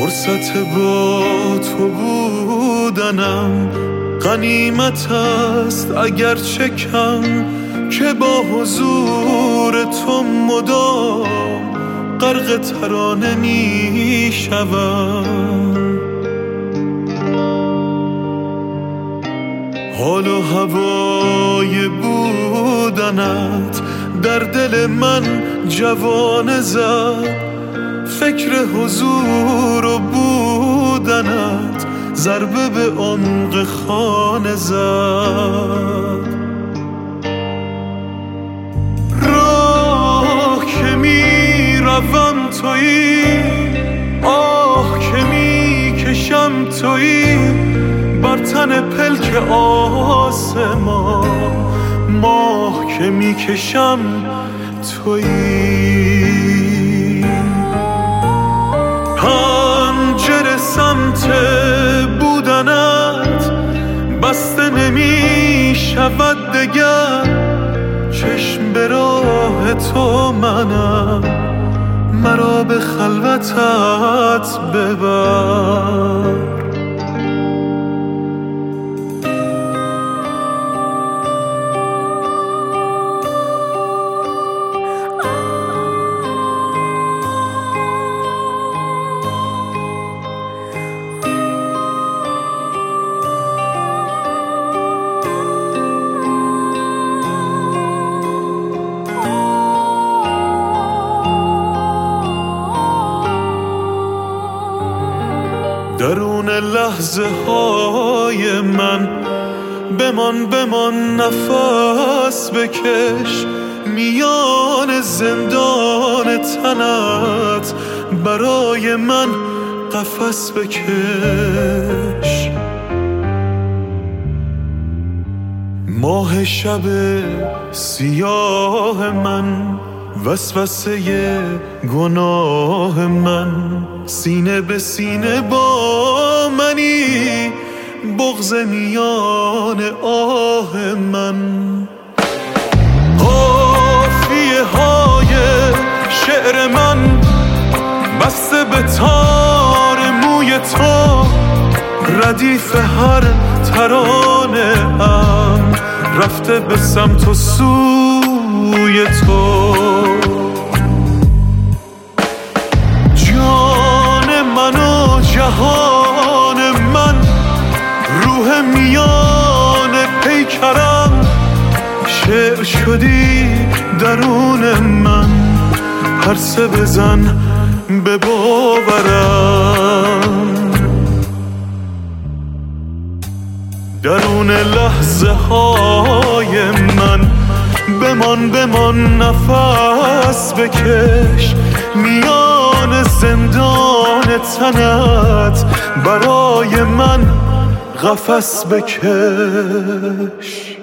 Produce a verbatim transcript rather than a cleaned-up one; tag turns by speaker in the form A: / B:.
A: فرصت با تو بودنم غنیمت است اگرچه کم، که با حضور تو مدام غرق ترانه می شوم. حال و هوای بودنت در دل من جوانه زد، فکر حضور و بودنت ضربه به عمق خانه زد. راه که می روم تویی، آه که می کشم تویی، بر تن پلک آسمان ماه که می کشم تویی. پنجره سمت بودنت بسته نمی شود دگر، چشم به راه تو منم، مرا به خلوتت ببر. درون لحظه های من بمان بمان، نفس بکش، میان زندان تنت برای من قفس بکش. ماه شب سیاه من، وسوسه گناه من، سینه به سینه با منی، بغض میان آه من. قافیه های شعر من بسته به تار موی تو، ردیف هر ترانه ام رفته به سمت و سوی تو. جهان من، روح میان پیکرم، شعر شدی درون من، پرسه بزن به باورم. درون لحظه های من بمان بمان، نفس بکش، میان زندان تنت برای من قفس بکش.